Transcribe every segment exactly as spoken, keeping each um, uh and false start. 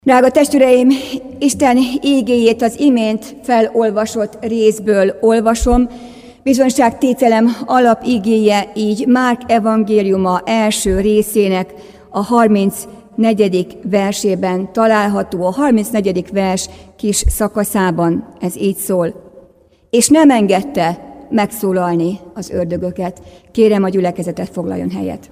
Drága testvéreim, Isten ígéjét az imént felolvasott részből olvasom. Bizonyságtételem alapigéje így Márk evangéliuma első részének a harmincnegyedik versében található. A harmincnegyedik vers kis szakaszában ez így szól. És nem engedte megszólalni az ördögöket. Kérem, a gyülekezetet foglaljon helyet.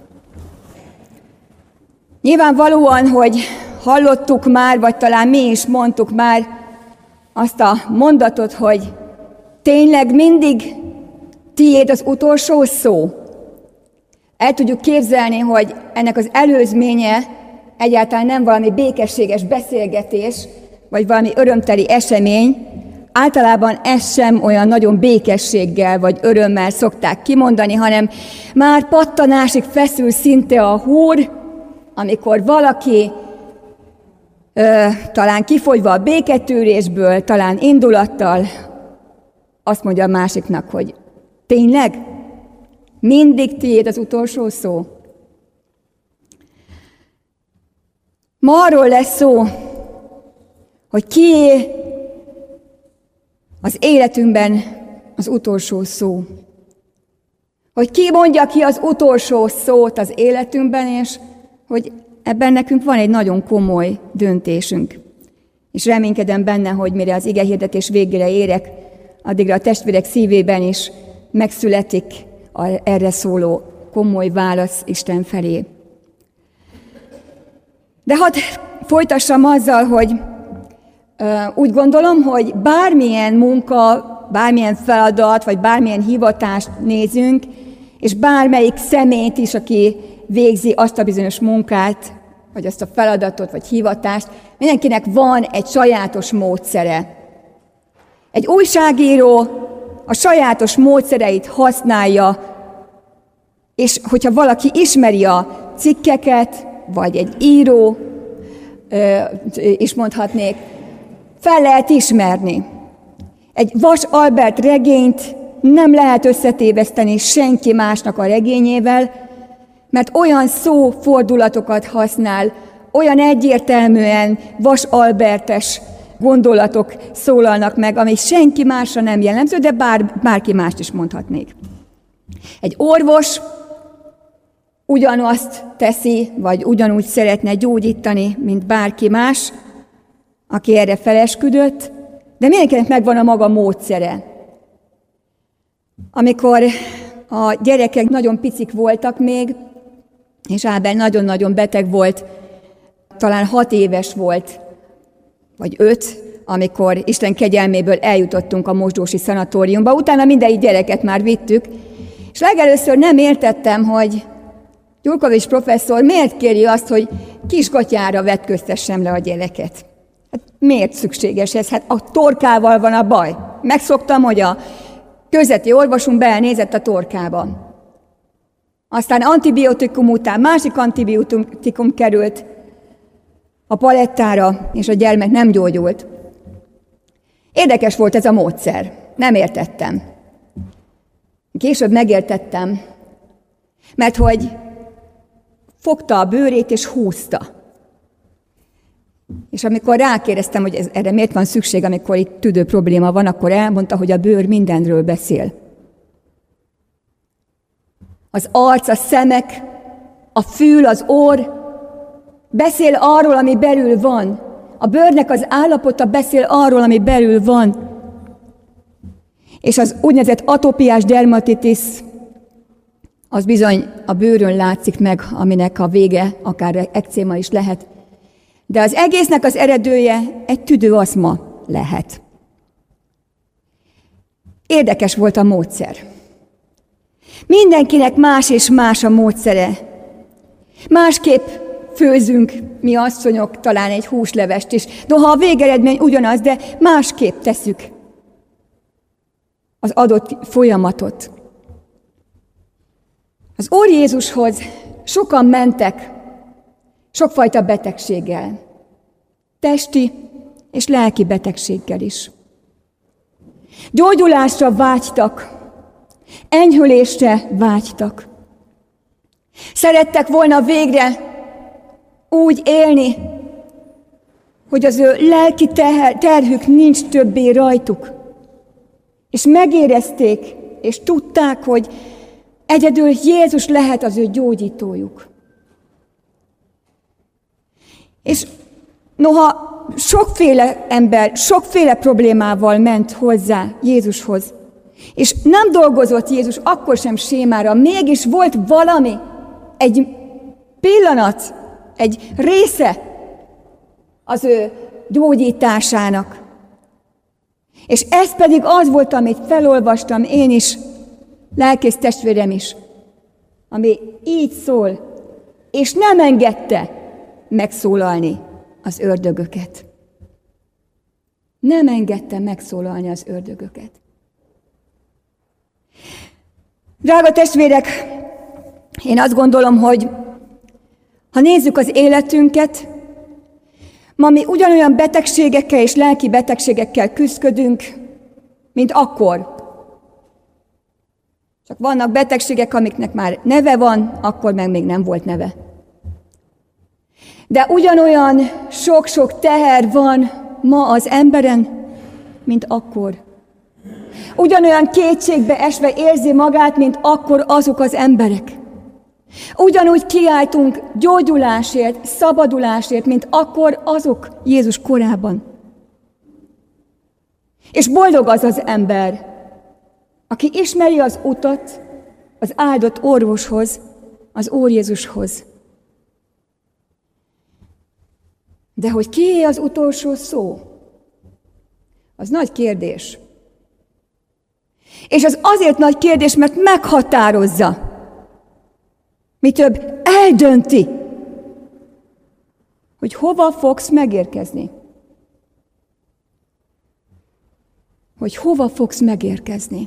Nyilvánvalóan, hogy hallottuk már, vagy talán mi is mondtuk már azt a mondatot, hogy tényleg mindig tiéd az utolsó szó. El tudjuk képzelni, hogy ennek az előzménye egyáltalán nem valami békességes beszélgetés, vagy valami örömteli esemény. Általában ezt sem olyan nagyon békességgel vagy örömmel szokták kimondani, hanem már pattanásig feszül szinte a húr, amikor valaki ö, talán kifogyva a béketűrésből, talán indulattal azt mondja a másiknak, hogy tényleg? Mindig tiéd az utolsó szó? Ma arról lesz szó, hogy kié az életünkben az utolsó szó. Hogy ki mondja ki az utolsó szót az életünkben, és hogy ebben nekünk van egy nagyon komoly döntésünk. És reménykedem benne, hogy mire az igehirdetés végére érek, addigra a testvérek szívében is megszületik a erre szóló komoly válasz Isten felé. De hadd folytassam azzal, hogy uh, úgy gondolom, hogy bármilyen munka, bármilyen feladat, vagy bármilyen hivatást nézünk, és bármelyik személyt is, aki végzi azt a bizonyos munkát, vagy azt a feladatot, vagy hivatást, mindenkinek van egy sajátos módszere. Egy újságíró a sajátos módszereit használja, és hogyha valaki ismeri a cikkeket, vagy egy író, is mondhatnék, fel lehet ismerni. Egy Vas Albert regényt nem lehet összetéveszteni senki másnak a regényével, mert olyan szófordulatokat használ, olyan egyértelműen Vas Albertes gondolatok szólalnak meg, ami senki másra nem jellemző, de bár, bárki mást is mondhatnék. Egy orvos ugyanazt teszi, vagy ugyanúgy szeretne gyógyítani, mint bárki más, aki erre felesküdött, de mindenkinek megvan a maga módszere. Amikor a gyerekek nagyon picik voltak még, és Ábel nagyon-nagyon beteg volt, talán hat éves volt, vagy öt, amikor Isten kegyelméből eljutottunk a mosdósi szanatóriumba. Utána mindegyik gyereket már vittük, és legelőször nem értettem, hogy Gyurkovics professzor miért kéri azt, hogy kisgatyára vetköztessem le a gyereket. Hát miért szükséges ez? Hát a torkával van a baj. Megszoktam, hogy a közveti orvosunk belenézett a torkába. Aztán antibiotikum után másik antibiotikum került a palettára, és a gyermek nem gyógyult. Érdekes volt ez a módszer. Nem értettem. Később megértettem, mert hogy fogta a bőrét és húzta. És amikor rákérdeztem, hogy ez, erre miért van szükség, amikor itt tüdő probléma van, akkor elmondta, hogy a bőr mindenről beszél. Az arc, a szemek, a fül, az orr beszél arról, ami belül van. A bőrnek az állapota beszél arról, ami belül van. És az úgynevezett atopiás dermatitis, az bizony a bőrön látszik meg, aminek a vége akár ekcéma is lehet. De az egésznek az eredője egy tüdőaszma lehet. Érdekes volt a módszer. Mindenkinek más és más a módszere. Másképp főzünk mi asszonyok talán egy húslevest is. Noha a végeredmény ugyanaz, de másképp tesszük az adott folyamatot. Az Úr Jézushoz sokan mentek sokfajta betegséggel, testi és lelki betegséggel is. Gyógyulásra vágytak, enyhülésre vágytak. Szerettek volna végre úgy élni, hogy az ő lelki terhük nincs többé rajtuk. És megérezték, és tudták, hogy egyedül Jézus lehet az ő gyógyítójuk. És noha sokféle ember, sokféle problémával ment hozzá Jézushoz, és nem dolgozott Jézus akkor sem sémára, mégis volt valami, egy pillanat, egy része az ő gyógyításának. És ez pedig az volt, amit felolvastam én is, lelkész testvérem is, ami így szól, és nem engedte megszólalni az ördögöket. Nem engedte megszólalni az ördögöket. Drága testvérek, én azt gondolom, hogy ha nézzük az életünket, ma mi ugyanolyan betegségekkel és lelki betegségekkel küzdködünk, mint akkor. Csak vannak betegségek, amiknek már neve van, akkor meg még nem volt neve. De ugyanolyan sok-sok teher van ma az emberen, mint akkor. Ugyanolyan kétségbe esve érzi magát, mint akkor azok az emberek. Ugyanúgy kiáltunk gyógyulásért, szabadulásért, mint akkor azok Jézus korában. És boldog az az ember, aki ismeri az utat az áldott orvoshoz, az Úr Jézushoz. De hogy kié az utolsó szó? Az nagy kérdés. És az azért nagy kérdés, mert meghatározza. Mi több, eldönti, hogy hova fogsz megérkezni. Hogy hova fogsz megérkezni.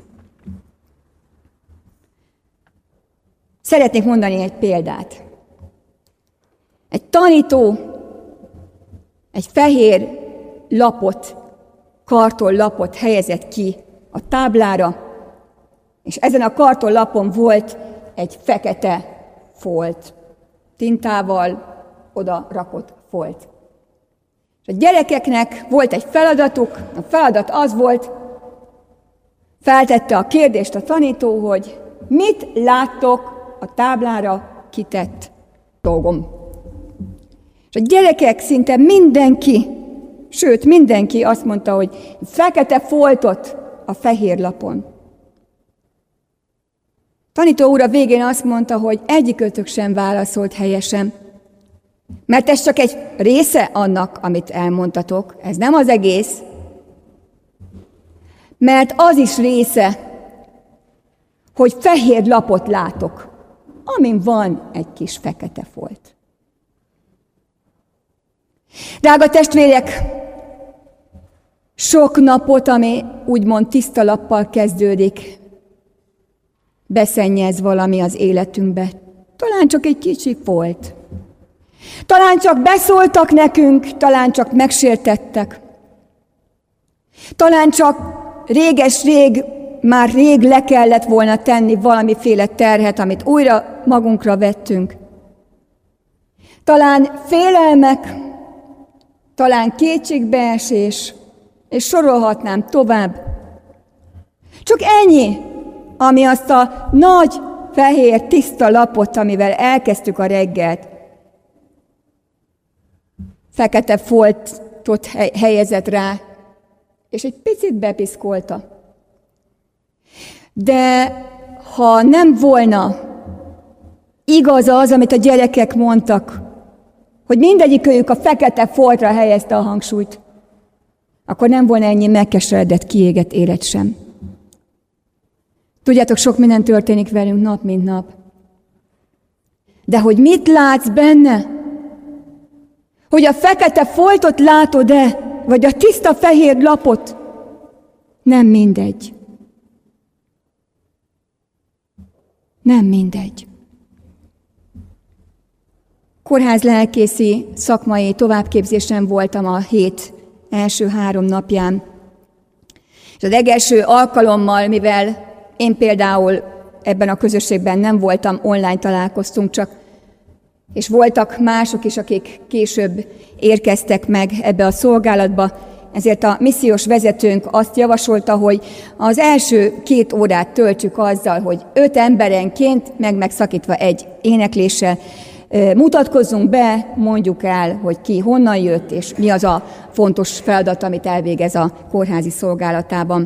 Szeretnék mondani egy példát. Egy tanító egy fehér lapot, kartonlapot helyezett ki a táblára, és ezen a kartonlapon volt egy fekete folt, tintával oda rakott folt. És a gyerekeknek volt egy feladatuk, a feladat az volt, feltette a kérdést a tanító, hogy mit láttok a táblára kitett dolgom. És a gyerekek szinte mindenki, sőt mindenki azt mondta, hogy fekete foltot a fehér lapon. Tanító úr a végén azt mondta, hogy egyikőtök sem válaszolt helyesen, mert ez csak egy része annak, amit elmondtatok, ez nem az egész, mert az is része, hogy fehér lapot látok, amin van egy kis fekete folt. Drága testvérek, sok napot, ami úgymond tiszta lappal kezdődik, beszennyez valami az életünkbe. Talán csak egy kicsi folt. Talán csak beszóltak nekünk, talán csak megsértettek. Talán csak réges-rég, már rég le kellett volna tenni valamiféle terhet, amit újra magunkra vettünk. Talán félelmek, talán kétségbeesés, és sorolhatnám tovább. Csak ennyi, ami azt a nagy, fehér, tiszta lapot, amivel elkezdtük a reggelt, fekete foltot helyezett rá, és egy picit bepiszkolta. De ha nem volna igaz az, amit a gyerekek mondtak, hogy mindegyikőjük a fekete foltra helyezte a hangsúlyt, akkor nem volna ennyi megkeseredett, kiégett élet sem. Tudjátok, sok minden történik velünk nap, mint nap. De hogy mit látsz benne? Hogy a fekete foltot látod-e, vagy a tiszta fehér lapot? Nem mindegy. Nem mindegy. Kórházlelkészi szakmai továbbképzésen voltam a hét első három napján. És a legelső alkalommal, mivel én például ebben a közösségben nem voltam, online találkoztunk, csak És voltak mások is, akik később érkeztek meg ebbe a szolgálatba, ezért a missziós vezetőnk azt javasolta, hogy az első két órát töltsük azzal, hogy öt emberenként, meg megszakítva egy énekléssel, mutatkozzunk be, mondjuk el, hogy ki honnan jött, és mi az a fontos feladat, amit elvégez a kórházi szolgálatában.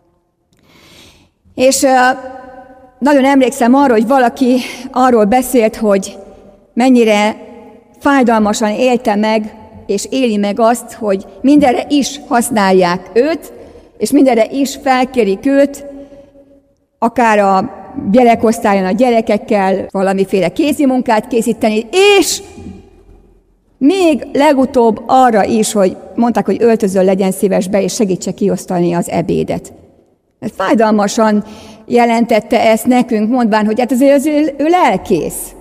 És nagyon emlékszem arra, hogy valaki arról beszélt, hogy mennyire fájdalmasan élte meg, és éli meg azt, hogy mindenre is használják őt, és mindenre is felkérik őt, akár a gyerekosztályon a gyerekekkel valamiféle kézi munkát készíteni, és még legutóbb arra is, hogy mondták, hogy öltözöl, legyen szíves be, és segítse kiosztani az ebédet. Ez fájdalmasan jelentette ezt nekünk, mondván, hogy hát azért az ő, ő lelkész.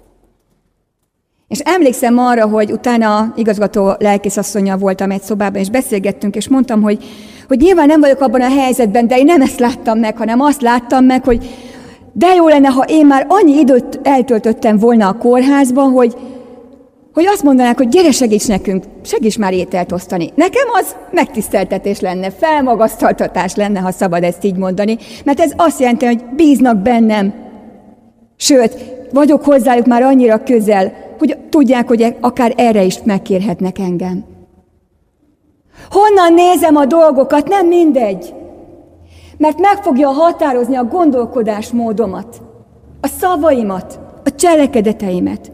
És emlékszem arra, hogy utána igazgató lelkészasszonya voltam egy szobában, és beszélgettünk, és mondtam, hogy, hogy nyilván nem vagyok abban a helyzetben, de én nem ezt láttam meg, hanem azt láttam meg, hogy de jó lenne, ha én már annyi időt eltöltöttem volna a kórházban, hogy, hogy azt mondanák, hogy gyere, segíts nekünk, segíts már ételt osztani. Nekem az megtiszteltetés lenne, felmagasztaltatás lenne, ha szabad ezt így mondani, mert ez azt jelenti, hogy bíznak bennem. Sőt, vagyok hozzájuk már annyira közel, hogy tudják, hogy akár erre is megkérhetnek engem. Honnan nézem a dolgokat, nem mindegy. Mert meg fogja határozni a gondolkodásmódomat, a szavaimat, a cselekedeteimet.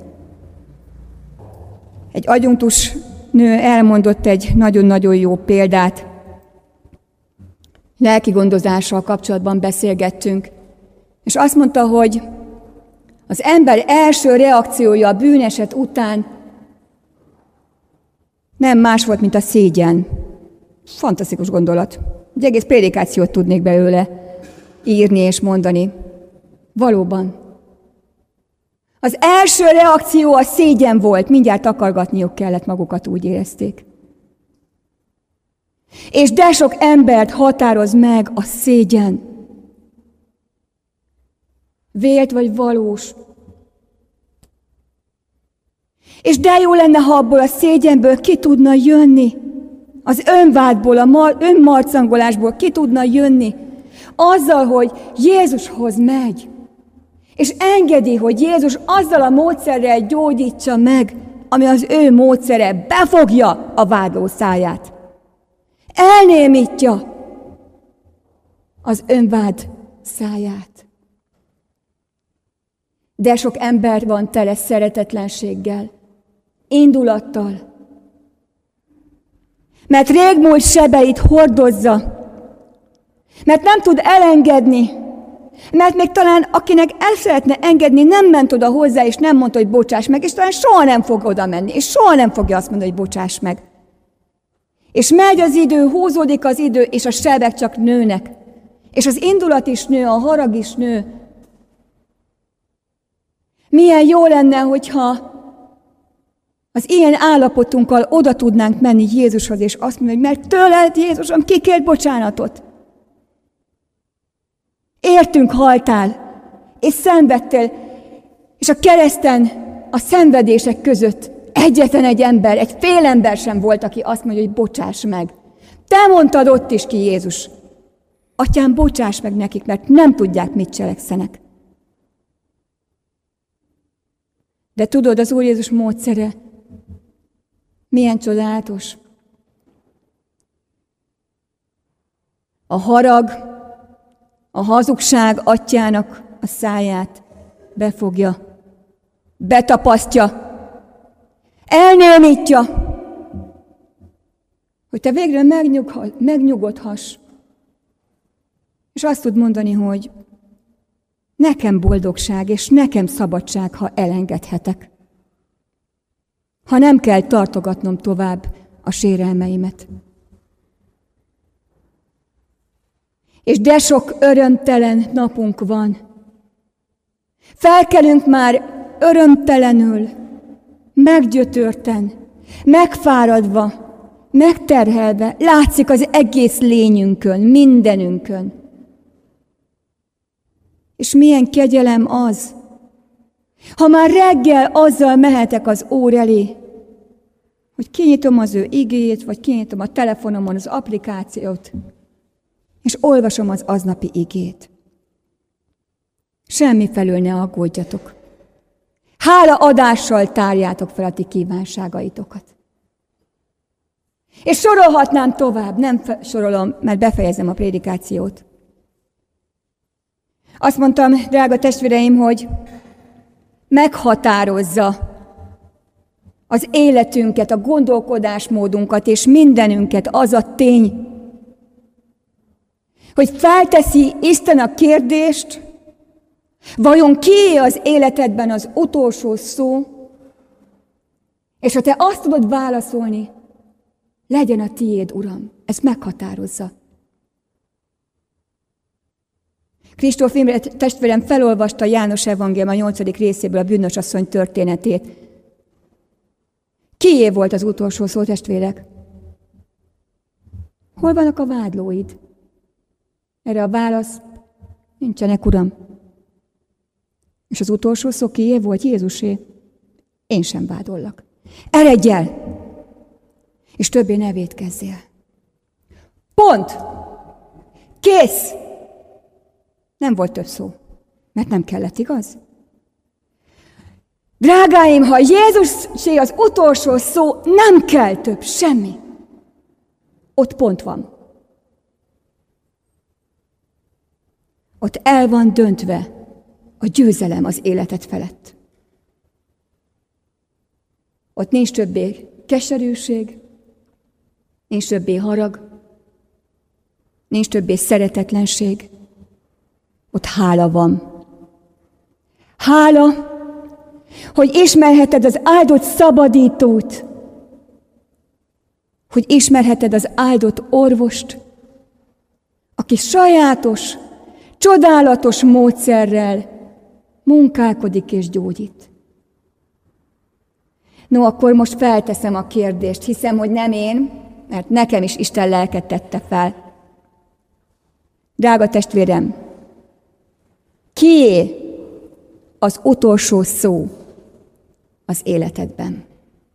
Egy adjunktus nő elmondott egy nagyon-nagyon jó példát. Lelki gondozással kapcsolatban beszélgettünk, és azt mondta, hogy az ember első reakciója a bűneset után nem más volt, mint a szégyen. Fantasztikus gondolat. Egy egész prédikációt tudnék belőle írni és mondani. Valóban. Az első reakció a szégyen volt, mindjárt takargatniuk kellett magukat, úgy érezték. És de sok embert határoz meg a szégyen. Vélt vagy valós. És de jó lenne, ha abból a szégyenből ki tudna jönni. Az önvádból, a mar- önmarcangolásból ki tudna jönni. Azzal, hogy Jézushoz megy. És engedi, hogy Jézus azzal a módszerrel gyógyítsa meg, ami az ő módszere, befogja a vádló száját. Elnémítja az önvád száját. De sok ember van tele szeretetlenséggel, indulattal. Mert régmúlt sebeit hordozza, mert nem tud elengedni, mert még talán akinek el szeretne engedni, nem ment oda hozzá, és nem mondta, hogy bocsáss meg, és talán soha nem fog oda menni, és soha nem fogja azt mondani, hogy bocsáss meg. És megy az idő, húzódik az idő, és a sebek csak nőnek. És az indulat is nő, a harag is nő. Milyen jó lenne, hogyha az ilyen állapotunkkal oda tudnánk menni Jézushoz, és azt mondani, hogy mert tőled, Jézusom, kikért bocsánatot. Értünk haltál, és szenvedtél, és a kereszten, a szenvedések között egyetlen egy ember, egy fél ember sem volt, aki azt mondja, hogy bocsáss meg. Te mondtad ott is ki, Jézus. Atyám, bocsáss meg nekik, mert nem tudják, mit cselekszenek. De tudod, az Úr Jézus módszere milyen csodálatos. A harag, a hazugság atyának a száját befogja, betapasztja, elnémítja, hogy te végre megnyugodhass. És azt tud mondani, hogy nekem boldogság és nekem szabadság, ha elengedhetek. Ha nem kell tartogatnom tovább a sérelmeimet. És de sok örömtelen napunk van. Felkelünk már örömtelenül, meggyötörten, megfáradva, megterhelve, látszik az egész lényünkön, mindenünkön. És milyen kegyelem az, Ha már reggel azzal mehetek az Úr elé, hogy kinyitom az ő igéjét, vagy kinyitom a telefonomon az applikációt, és olvasom az aznapi igét. Semmi felől ne aggódjatok. Hála adással tárjátok fel a ti kívánságaitokat. És sorolhatnám tovább, nem sorolom, mert befejezem a prédikációt. Azt mondtam, drága testvéreim, hogy meghatározza az életünket, a gondolkodásmódunkat és mindenünket az a tény, hogy felteszi Isten a kérdést, vajon kié az életedben az utolsó szó, és ha te azt tudod válaszolni, legyen a tiéd, Uram. Ez meghatározza. Kristóf Imre testvérem felolvasta János evangélium a nyolcadik részéből a bűnös asszony történetét. Kié volt az utolsó szó, testvérek? Hol vannak a vádlóid? Erre a válasz, nincsenek, Uram. És az utolsó szó kié volt? Jézusé. Én sem vádollak. Eredj el! És többé ne vétkezzél. Pont! Kész! Nem volt több szó, mert nem kellett, igaz? Drágáim, ha Jézusé az utolsó szó, nem kell több, semmi. Ott pont van. Ott el van döntve a győzelem az életed felett. Ott nincs többé keserűség, nincs többé harag, nincs többé szeretetlenség. Ott hála van. Hála, hogy ismerheted az áldott szabadítót, hogy ismerheted az áldott orvost, aki sajátos, csodálatos módszerrel munkálkodik és gyógyít. No, akkor most felteszem a kérdést. Hiszem, hogy nem én, mert nekem is Isten lelket tette fel. Drága testvérem, kié az utolsó szó az életedben?